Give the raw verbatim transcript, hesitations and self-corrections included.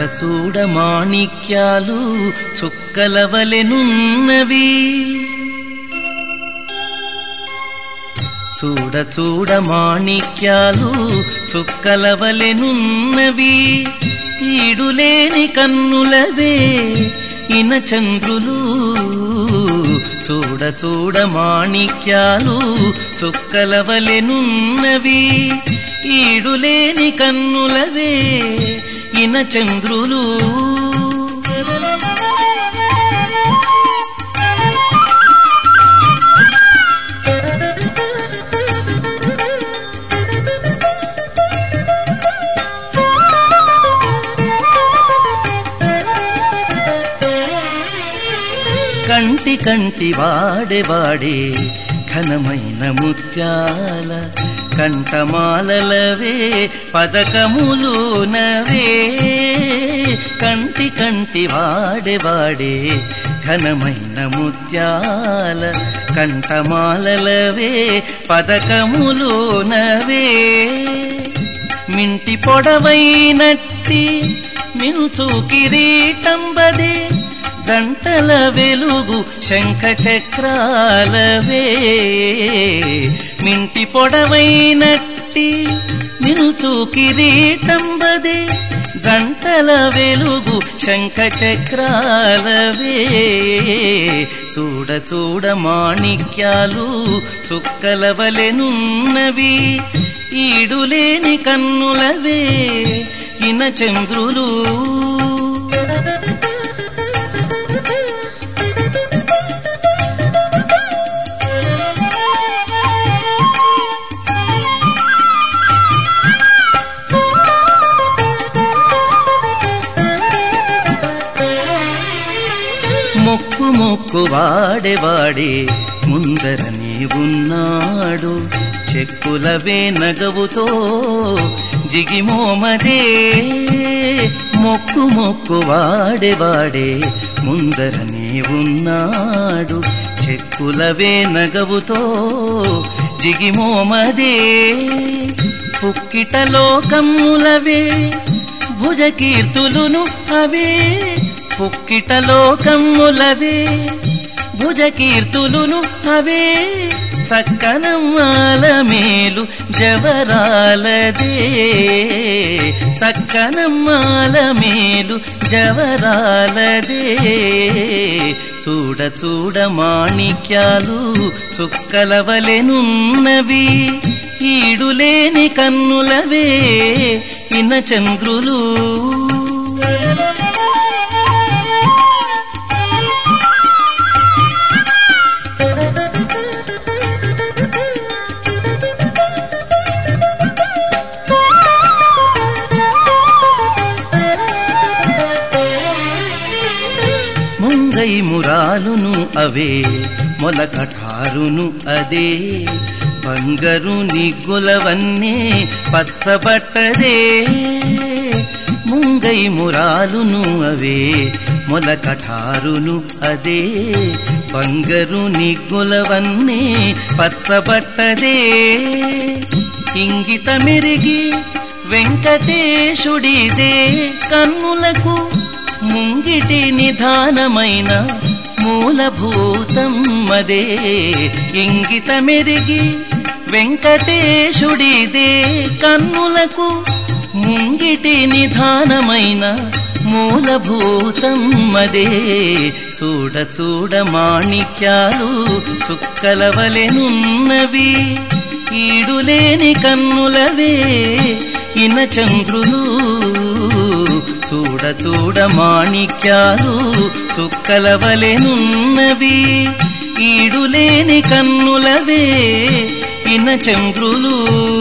చూడ మాణిక్యాలు చుక్కలవలెనున్నవి. చూడ చూడ మాణిక్యాలు చుక్కలవలెనున్నవి. ఈడులేని కన్నులవే ఇన చంద్రులు. చూడ చూడ మాణిక్యాలు చుక్కలవలెనున్నవి. ఈడులేని కన్నులవే ఇన చంద్రులు. కంటి కంటి వాడే వాడే ఘనమైన ముత్యాల కంఠమాలలవే పదకములునవే. కంటి కంటి వాడే వాడే ఘనమైన ముత్యాల కంఠమాలలవే పదకములునవే. మింటి పొడవైనట్టి మినుచు కిరీటంబదే జంటల వెలుగు శంఖ చక్రాలవే. మింటి పొడవైనట్టి మినుచు కిరీటంబదే జంటల వెలుగు శంఖ చక్రాలవే. చూడ చూడ మాణిక్యాలు చుక్కలవలెనున్నవి. ఈడులేని కన్నులవే ఇన చంద్రులు. మొక్కు మొక్కు వాడే వాడే ముందరనే ఉన్నాడు. చెక్కులవే నగవుతో జిగిమోమదే. మొక్కు మొక్కు వాడే వాడే ముందరనే ఉన్నాడు. చెక్కులవే నగవుతో జిగిమోమదే. పుక్కిటలో కమ్ములవే భుజకీర్తులును అవే. పుక్కిటలో కమ్ములవే భుజకీర్తులును అవే. చక్కనమ్మాల మేలు జవరాలదే. చక్కనమ్మాల మేలు జవరాలదే. చూడ చూడ మాణిక్యాలు చుక్కలవలెనున్నవి. ఈడులేని కన్నులవే ఇన చంద్రులు. ముంగై మురాలును అవే మొలకఠారును అదే. బంగరు నిగ్గులవన్నే పచ్చబట్టదే. ముంగై మురాలును అవే మొలకఠారును అదే. బంగరు నిగ్గులవన్నే పచ్చబట్టదే. ఇంగిత మెరిగి వెంకటేశుడిదే కన్నులకు ముంగిటి నిధానమైన మూలభూతం మదే. ఇంగిత మెరిగి వెంకటేశుడిదే కన్నులకు ముంగిటి నిధానమైన మూలభూతం మదే. చూడ చూడ మాణిక్యాలు చుక్కలవలెనున్నవి. ఈడులేని కన్నులవే ఇన చంద్రులు. చూడ చూడ మాణిక్యాలు చుక్కలవలెనున్నవి. ఈడులేని కన్నులవే ఇన చంద్రులు.